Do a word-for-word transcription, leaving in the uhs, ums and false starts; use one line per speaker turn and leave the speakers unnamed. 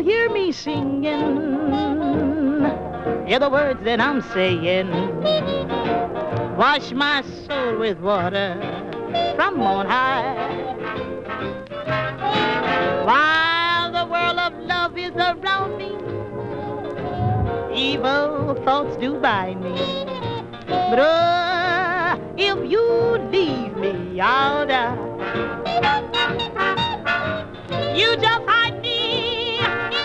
hear me singing. Hear the words that I'm saying. Wash my soul with water from on high. While the world of love is around me, evil thoughts do by me. But uh, if you leave me, I'll die. You just